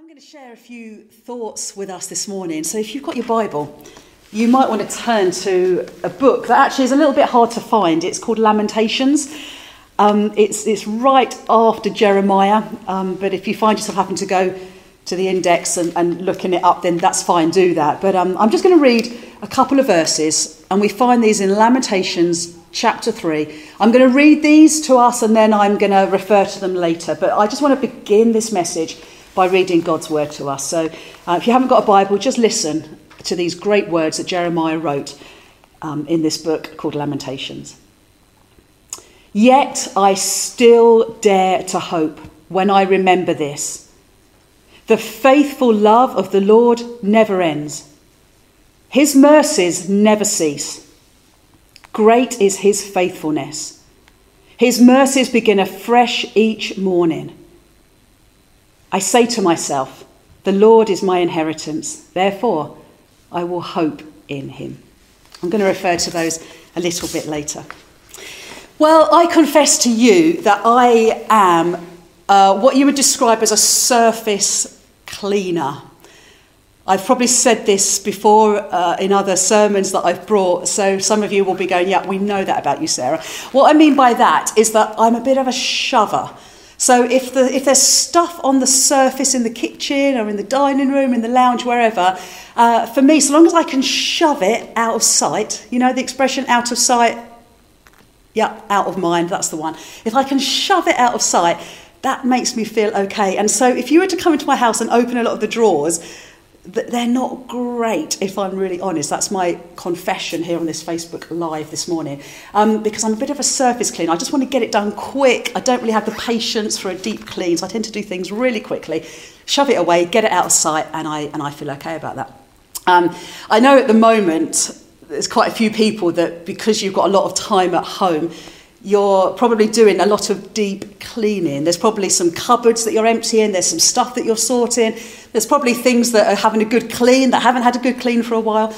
I'm going to share a few thoughts with us this morning. So if you've got your Bible, you might want to turn to a book that actually is a little bit hard to find. It's called Lamentations. It's right after Jeremiah, but if you find yourself having to go to the index and looking it up, then that's fine, do that. But I'm just going to read a couple of verses, and we find these in Lamentations chapter 3. I'm going to read these to us, and then I'm going to refer to them later. But I just want to begin this message by reading God's word to us. So if you haven't got a Bible, just listen to these great words that Jeremiah wrote in this book called Lamentations. Yet I still dare to hope when I remember this. The faithful love of the Lord never ends. His mercies never cease. Great is his faithfulness. His mercies begin afresh each morning. I say to myself, the Lord is my inheritance. Therefore, I will hope in him. I'm going to refer to those a little bit later. Well, I confess to you that I am what you would describe as a surface cleaner. I've probably said this before in other sermons that I've brought, so some of you will be going, yeah, we know that about you, Sarah. What I mean by that is that I'm a bit of a shover. So if there's stuff on the surface in the kitchen or in the dining room, in the lounge, wherever, for me, so long as I can shove it out of sight, you know the expression out of sight? Yeah, out of mind, that's the one. If I can shove it out of sight, that makes me feel okay. And so if you were to come into my house and open a lot of the drawers, they're not great, if I'm really honest. That's my confession here on this Facebook Live this morning. Because I'm a bit of a surface cleaner. I just want to get it done quick. I don't really have the patience for a deep clean, so I tend to do things really quickly. Shove it away, get it out of sight, and I feel okay about that. I know at the moment there's quite a few people that, because you've got a lot of time at home, you're probably doing a lot of deep cleaning. There's probably some cupboards that you're emptying. There's some stuff that you're sorting. There's probably things that are having a good clean that haven't had a good clean for a while.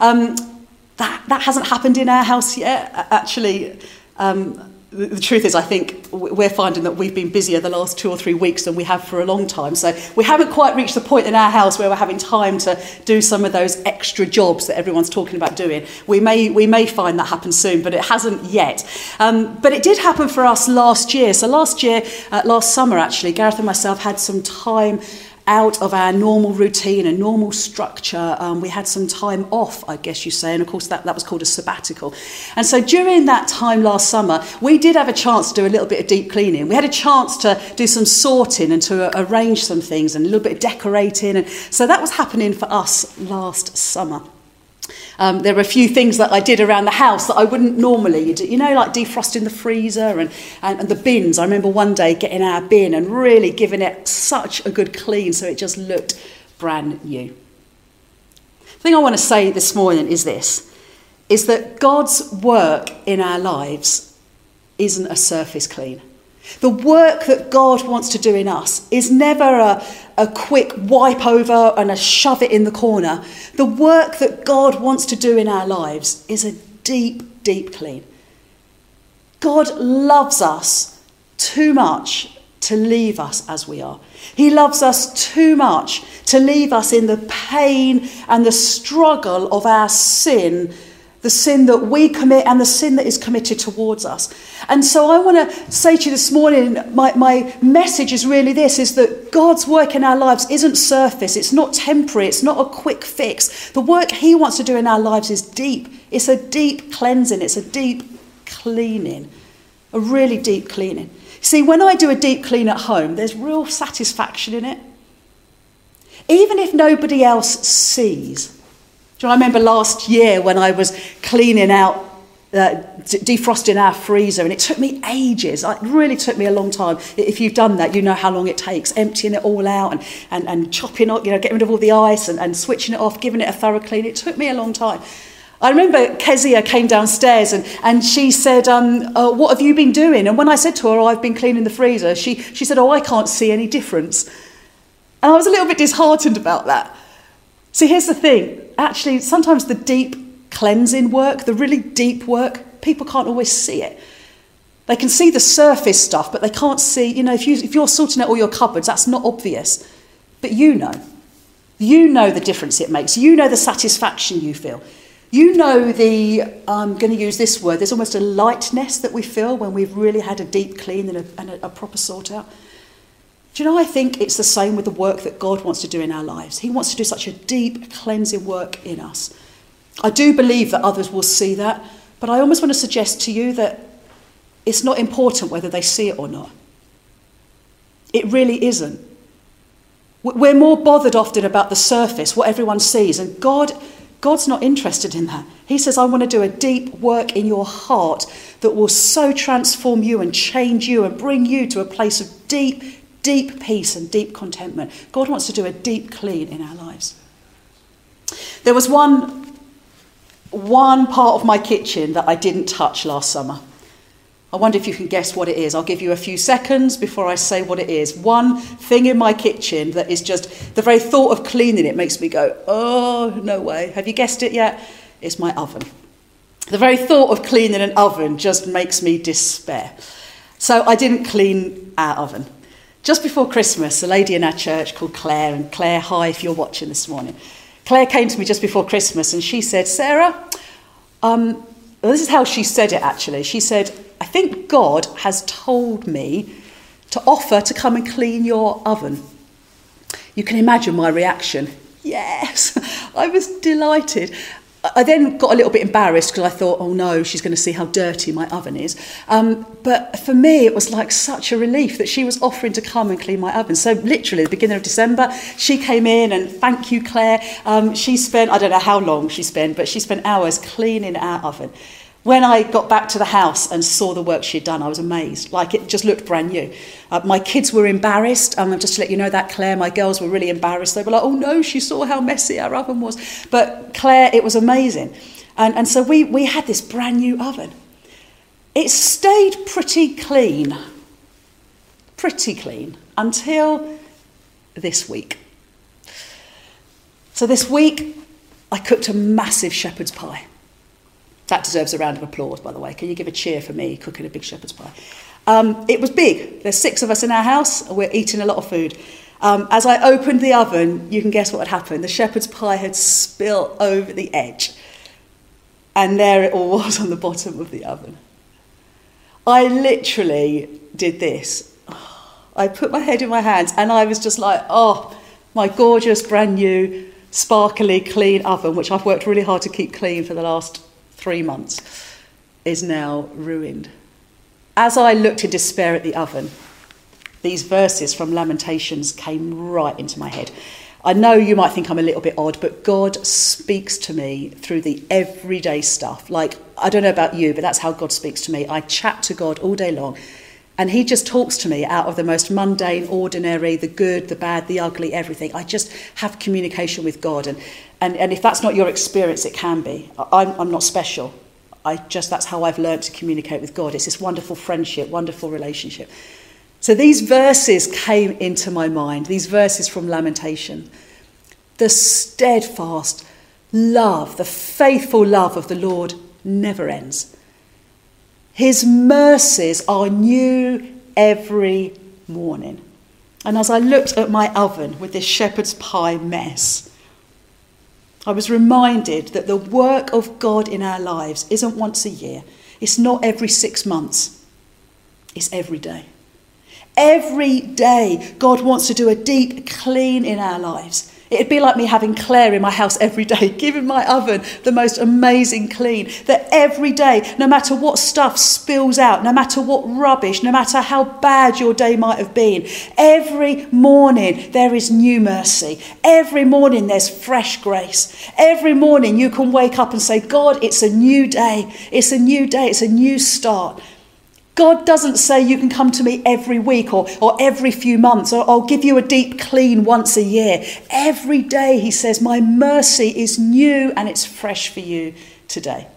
That hasn't happened in our house yet. Actually, the truth is, I think we're finding that we've been busier the last 2 or 3 weeks than we have for a long time. So we haven't quite reached the point in our house where we're having time to do some of those extra jobs that everyone's talking about doing. We may find that happen soon, but it hasn't yet. But it did happen for us last year. So last summer, actually, Gareth and myself had some time out of our normal routine and normal structure. We had some time off, I guess you say, and of course that was called a sabbatical. And so during that time last summer, we did have a chance to do a little bit of deep cleaning. We had a chance to do some sorting and to arrange some things and a little bit of decorating. And so that was happening for us last summer. There were a few things that I did around the house that I wouldn't normally do, you know, like defrosting the freezer and the bins. I remember one day getting our bin and really giving it such a good clean so it just looked brand new. The thing I want to say this morning is that God's work in our lives isn't a surface clean. The work that God wants to do in us is never a quick wipe over and a shove it in the corner. The work that God wants to do in our lives is a deep, deep clean. God loves us too much to leave us as we are. He loves us too much to leave us in the pain and the struggle of our sin, the sin that we commit and the sin that is committed towards us. And so I want to say to you this morning, my message is really this, is that God's work in our lives isn't surface, it's not temporary, it's not a quick fix. The work he wants to do in our lives is deep. It's a deep cleansing, it's a deep cleaning, a really deep cleaning. See, when I do a deep clean at home, there's real satisfaction in it. Even if nobody else sees. Do you know, I remember last year when I was cleaning out, defrosting our freezer, and it took me ages. It really took me a long time. If you've done that, you know how long it takes, emptying it all out and chopping up, you know, getting rid of all the ice and switching it off, giving it a thorough clean. It took me a long time. I remember Kezia came downstairs and she said, what have you been doing? And when I said to her, I've been cleaning the freezer, she said, I can't see any difference. And I was a little bit disheartened about that. See, here's the thing. Actually, sometimes the deep cleansing work, the really deep work, people can't always see it. They can see the surface stuff, but they can't see, you know, if you're sorting out all your cupboards, that's not obvious. But you know the difference it makes. You know the satisfaction you feel. You know I'm going to use this word, there's almost a lightness that we feel when we've really had a deep clean and a proper sort out. Do you know, I think it's the same with the work that God wants to do in our lives. He wants to do such a deep cleansing work in us. I do believe that others will see that, but I almost want to suggest to you that it's not important whether they see it or not. It really isn't. We're more bothered often about the surface, what everyone sees, and God's not interested in that. He says, I want to do a deep work in your heart that will so transform you and change you and bring you to a place of deep peace and deep contentment. God wants to do a deep clean in our lives. There was one part of my kitchen that I didn't touch last summer. I wonder if you can guess what it is. I'll give you a few seconds before I say what it is. One thing in my kitchen that is just, the very thought of cleaning it makes me go, oh, no way. Have you guessed it yet? It's my oven. The very thought of cleaning an oven just makes me despair. So I didn't clean our oven. Just before Christmas, a lady in our church called Claire, and Claire, hi if you're watching this morning. Claire came to me just before Christmas and she said, Sarah, well, this is how she said it actually. She said, I think God has told me to offer to come and clean your oven. You can imagine my reaction. Yes, I was delighted. I then got a little bit embarrassed because I thought, oh no, she's going to see how dirty my oven is. But for me, it was like such a relief that she was offering to come and clean my oven. So literally, the beginning of December, she came in and thank you, Claire. She spent, I don't know how long she spent, but she spent hours cleaning our oven. When I got back to the house and saw the work she'd done, I was amazed. Like, it just looked brand new. My kids were embarrassed. Just to let you know that, Claire, my girls were really embarrassed. They were like, oh no, she saw how messy our oven was. But Claire, it was amazing. And so we had this brand new oven. It stayed pretty clean until this week. So this week, I cooked a massive shepherd's pie. That deserves a round of applause, by the way. Can you give a cheer for me cooking a big shepherd's pie? It was big. There's 6 of us in our house. We're eating a lot of food. As I opened the oven, you can guess what had happened. The shepherd's pie had spilt over the edge. And there it all was on the bottom of the oven. I literally did this. I put my head in my hands and I was just like, oh, my gorgeous, brand new, sparkly, clean oven, which I've worked really hard to keep clean for the last 3 months, is now ruined. As I looked in despair at the oven, these verses from Lamentations came right into my head. I know you might think I'm a little bit odd, but God speaks to me through the everyday stuff. Like, I don't know about you, but that's how God speaks to me. I chat to God all day long, and he just talks to me out of the most mundane, ordinary, the good, the bad, the ugly, everything. I just have communication with God. And if that's not your experience, it can be. I'm not special. That's how I've learned to communicate with God. It's this wonderful friendship, wonderful relationship. So these verses came into my mind, these verses from Lamentation. The steadfast love, the faithful love of the Lord never ends. His mercies are new every morning. And as I looked at my oven with this shepherd's pie mess, I was reminded that the work of God in our lives isn't once a year. It's not every 6 months. It's every day. Every day, God wants to do a deep clean in our lives. It'd be like me having Claire in my house every day, giving my oven the most amazing clean. That every day, no matter what stuff spills out, no matter what rubbish, no matter how bad your day might have been, every morning there is new mercy. Every morning there's fresh grace. Every morning you can wake up and say, God, it's a new day. It's a new day. It's a new start. God doesn't say you can come to me every week or every few months, or I'll give you a deep clean once a year. Every day he says, my mercy is new and it's fresh for you today.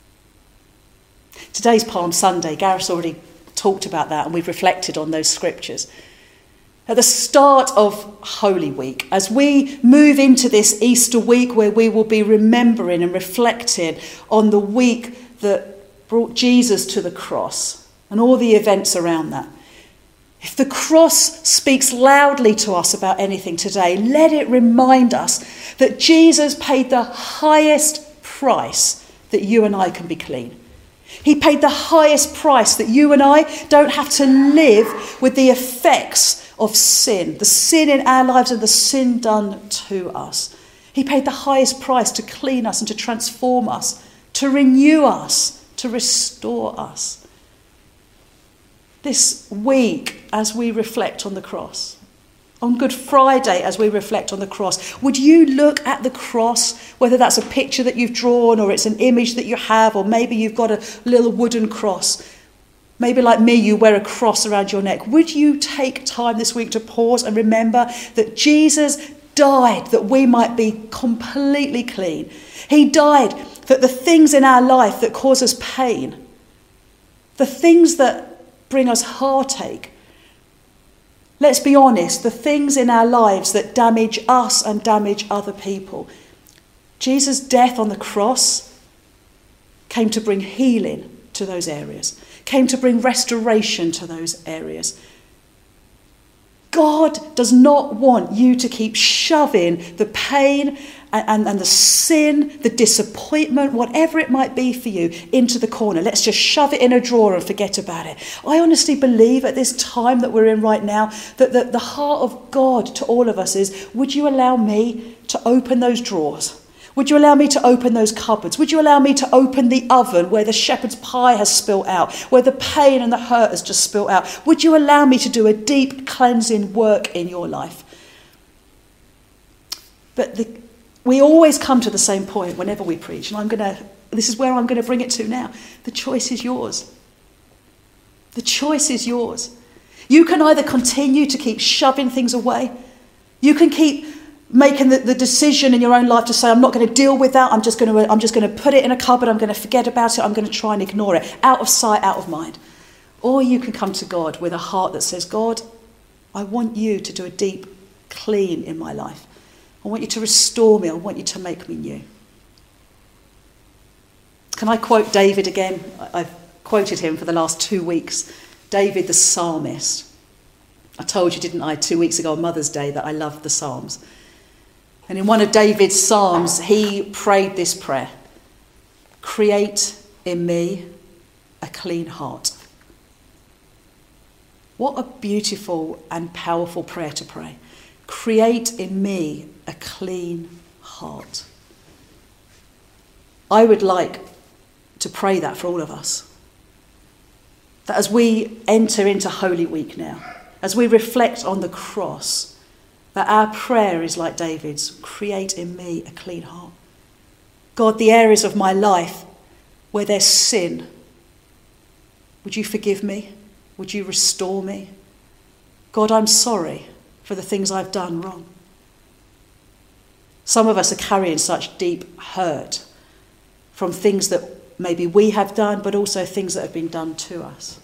Today's Palm Sunday. Gareth's already talked about that and we've reflected on those scriptures. At the start of Holy Week, as we move into this Easter week where we will be remembering and reflecting on the week that brought Jesus to the cross, and all the events around that. If the cross speaks loudly to us about anything today, let it remind us that Jesus paid the highest price that you and I can be clean. He paid the highest price that you and I don't have to live with the effects of sin, the sin in our lives and the sin done to us. He paid the highest price to clean us and to transform us, to renew us, to restore us. This week, as we reflect on the cross, on Good Friday, as we reflect on the cross, would you look at the cross, whether that's a picture that you've drawn or it's an image that you have, or maybe you've got a little wooden cross. Maybe like me, you wear a cross around your neck. Would you take time this week to pause and remember that Jesus died that we might be completely clean? He died that the things in our life that cause us pain, the things that bring us heartache, let's be honest, the things in our lives that damage us and damage other people, Jesus' death on the cross came to bring healing to those areas, came to bring restoration to those areas. God does not want you to keep shoving the pain and the sin, the disappointment, whatever it might be for you, into the corner. Let's just shove it in a drawer and forget about it. I honestly believe at this time that we're in right now that the heart of God to all of us is, would you allow me to open those drawers? Would you allow me to open those cupboards? Would you allow me to open the oven where the shepherd's pie has spilt out, where the pain and the hurt has just spilt out? Would you allow me to do a deep cleansing work in your life? But we always come to the same point whenever we preach, and this is where I'm going to bring it to now. The choice is yours. The choice is yours. You can either continue to keep shoving things away. You can keep making the decision in your own life to say, I'm not going to deal with that. I'm just going to put it in a cupboard. I'm going to forget about it. I'm going to try and ignore it. Out of sight, out of mind. Or you can come to God with a heart that says, God, I want you to do a deep clean in my life. I want you to restore me. I want you to make me new. Can I quote David again? I've quoted him for the last 2 weeks. David the psalmist. I told you, didn't I, 2 weeks ago on Mother's Day, that I love the Psalms. And in one of David's Psalms, he prayed this prayer: create in me a clean heart. What a beautiful and powerful prayer to pray. Create in me a clean heart. I would like to pray that for all of us. That as we enter into Holy Week now, as we reflect on the cross, that our prayer is like David's: create in me a clean heart. God, the areas of my life where there's sin, would you forgive me? Would you restore me? God, I'm sorry for the things I've done wrong. Some of us are carrying such deep hurt from things that maybe we have done, but also things that have been done to us.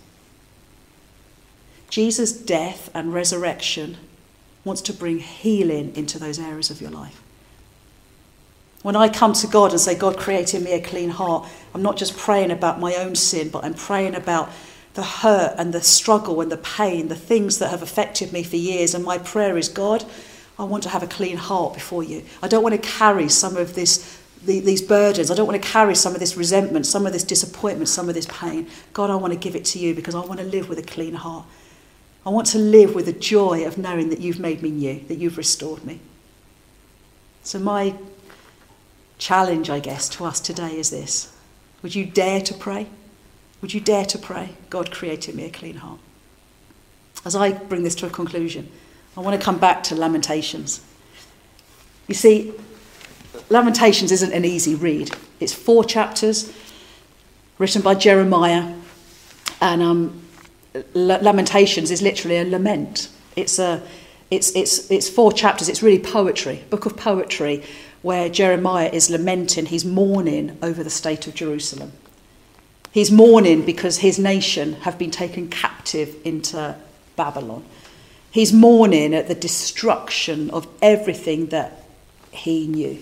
Jesus' death and resurrection wants to bring healing into those areas of your life. When I come to God and say, God, create in me a clean heart, I'm not just praying about my own sin, but I'm praying about the hurt and the struggle and the pain, the things that have affected me for years. And my prayer is, God, I want to have a clean heart before you. I don't want to carry some of these burdens. I don't want to carry some of this resentment, some of this disappointment, some of this pain. God, I want to give it to you because I want to live with a clean heart. I want to live with the joy of knowing that you've made me new, that you've restored me. So my challenge, I guess, to us today is this. Would you dare to pray? Would you dare to pray, God, create in me a clean heart? As I bring this to a conclusion, I want to come back to Lamentations. You see, Lamentations isn't an easy read. It's 4 chapters written by Jeremiah, and Lamentations is literally a lament. It's 4 chapters. It's really poetry, book of poetry, where Jeremiah is lamenting. He's mourning over the state of Jerusalem. He's mourning because his nation have been taken captive into Babylon. He's mourning at the destruction of everything that he knew.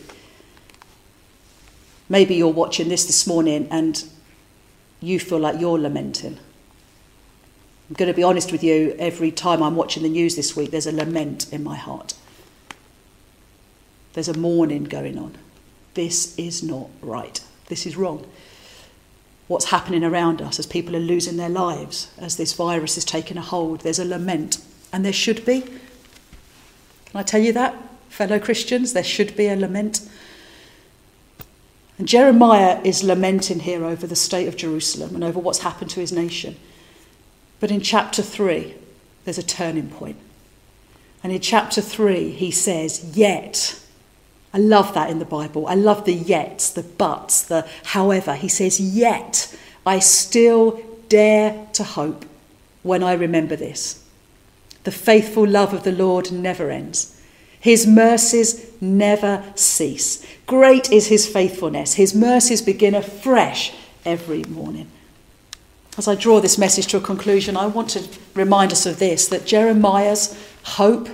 Maybe you're watching this morning and you feel like you're lamenting. I'm going to be honest with you, every time I'm watching the news this week, there's a lament in my heart. There's a mourning going on. This is not right. This is wrong. What's happening around us as people are losing their lives, as this virus is taking a hold, there's a lament. And there should be. Can I tell you that, fellow Christians? There should be a lament. And Jeremiah is lamenting here over the state of Jerusalem and over what's happened to his nation. But in chapter 3, there's a turning point. And in chapter 3, he says, yet. I love that in the Bible. I love the yets, the buts, the however. He says, yet I still dare to hope when I remember this. The faithful love of the Lord never ends. His mercies never cease. Great is his faithfulness. His mercies begin afresh every morning. As I draw this message to a conclusion, I want to remind us of this, that Jeremiah's hope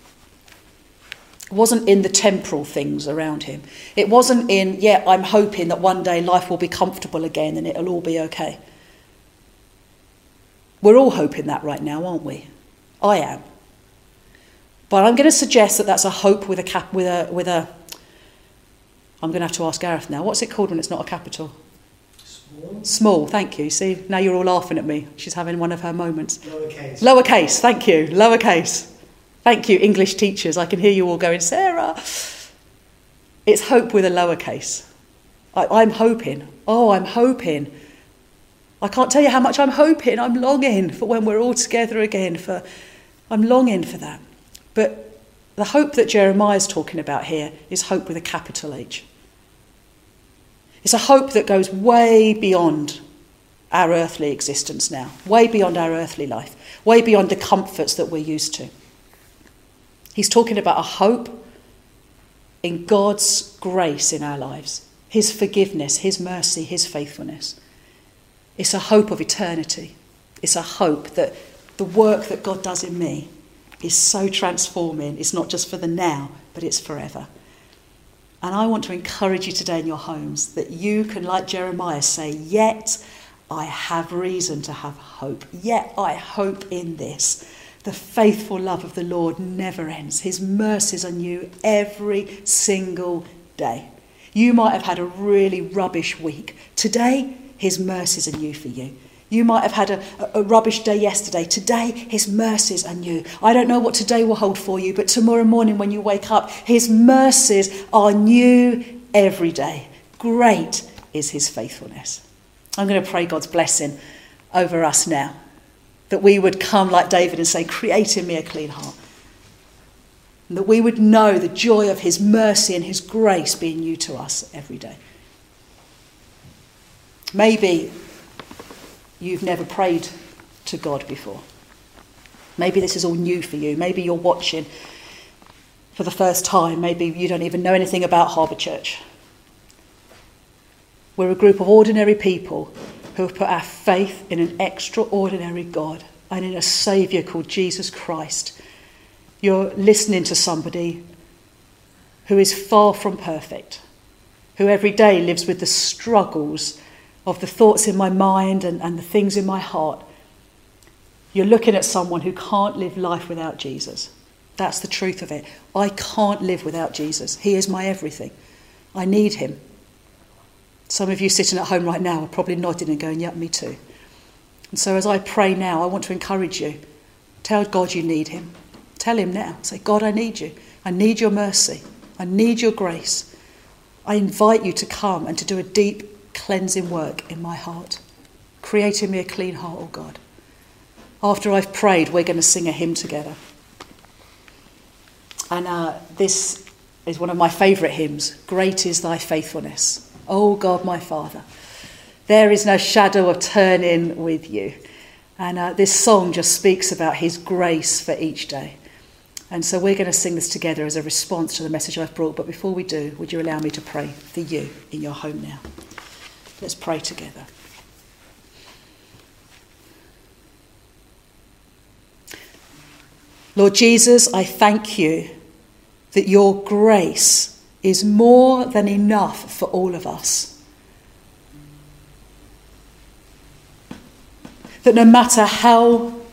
wasn't in the temporal things around him. It wasn't in, I'm hoping that one day life will be comfortable again and it'll all be okay. We're all hoping that right now, aren't we? I am. But I'm going to suggest that that's a hope with a I'm going to have to ask Gareth now. What's it called when it's not a capital? Small, thank you. See, now you're all laughing at me. She's having one of her moments. Lowercase, thank you. Lowercase. Thank you, English teachers. I can hear you all going, Sarah. It's hope with a lowercase. I'm hoping. I'm hoping. I can't tell you how much I'm hoping. I'm longing for when we're all together again. I'm longing for that. But the hope that Jeremiah's talking about here is hope with a capital H. It's a hope that goes way beyond our earthly existence now, way beyond our earthly life, way beyond the comforts that we're used to. He's talking about a hope in God's grace in our lives, his forgiveness, his mercy, his faithfulness. It's a hope of eternity. It's a hope that the work that God does in me is so transforming. It's not just for the now, but it's forever. And I want to encourage you today in your homes that you can, like Jeremiah, say, yet I have reason to have hope. Yet I hope in this. The faithful love of the Lord never ends. His mercies are new every single day. You might have had a really rubbish week. Today, his mercies are new for you. You might have had a rubbish day yesterday. Today, his mercies are new. I don't know what today will hold for you, but tomorrow morning when you wake up, his mercies are new every day. Great is his faithfulness. I'm going to pray God's blessing over us now, that we would come like David and say, create in me a clean heart. And that we would know the joy of his mercy and his grace being new to us every day. Maybe you've never prayed to God before. Maybe this is all new for you. Maybe you're watching for the first time. Maybe you don't even know anything about Harbour Church. We're a group of ordinary people who have put our faith in an extraordinary God and in a Saviour called Jesus Christ. You're listening to somebody who is far from perfect, who every day lives with the struggles of the thoughts in my mind and the things in my heart. You're looking at someone who can't live life without Jesus. That's the truth of it. I can't live without Jesus. He is my everything. I need him. Some of you sitting at home right now are probably nodding and going, yeah, me too. And so as I pray now, I want to encourage you. Tell God you need him. Tell him now. Say, God, I need you. I need your mercy. I need your grace. I invite you to come and to do a deep cleansing work in my heart. Create in me a clean heart, oh God. After I've prayed, we're going to sing a hymn together. And this is one of my favourite hymns. Great is thy faithfulness, O God, my Father. There is no shadow of turning with you. And this song just speaks about his grace for each day. And so we're going to sing this together as a response to the message I've brought. But before we do, would you allow me to pray for you in your home now? Let's pray together. Lord Jesus, I thank you that your grace is more than enough for all of us. That no matter how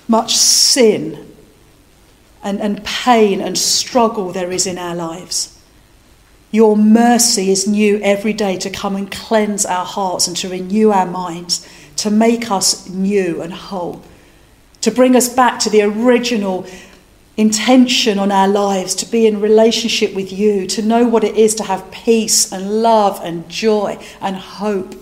much sin and pain and struggle there is in our lives. Your mercy is new every day to come and cleanse our hearts and to renew our minds, to make us new and whole, to bring us back to the original intention on our lives, to be in relationship with you, to know what it is to have peace and love and joy and hope.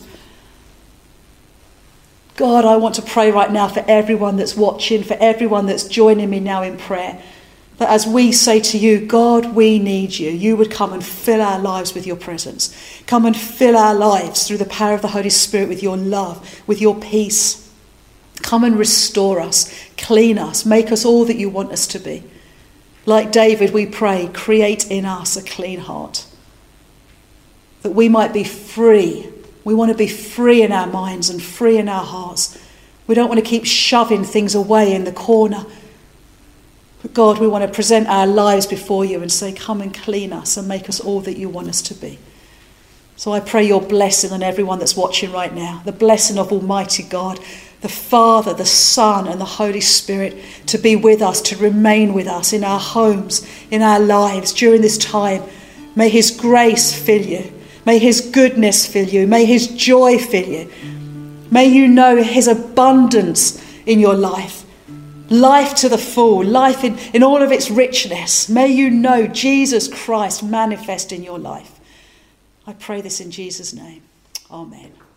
God, I want to pray right now for everyone that's watching, for everyone that's joining me now in prayer, that as we say to you, God, we need you, you would come and fill our lives with your presence. Come and fill our lives through the power of the Holy Spirit with your love, with your peace. Come and restore us, clean us, make us all that you want us to be. Like David, we pray, create in us a clean heart, that we might be free. We want to be free in our minds and free in our hearts. We don't want to keep shoving things away in the corner. But God, we want to present our lives before you and say, come and clean us and make us all that you want us to be. So I pray your blessing on everyone that's watching right now, the blessing of Almighty God, the Father, the Son, and the Holy Spirit to be with us, to remain with us in our homes, in our lives during this time. May his grace fill you. May his goodness fill you. May his joy fill you. May you know his abundance in your life. Life to the full, life in all of its richness. May you know Jesus Christ manifest in your life. I pray this in Jesus' name. Amen.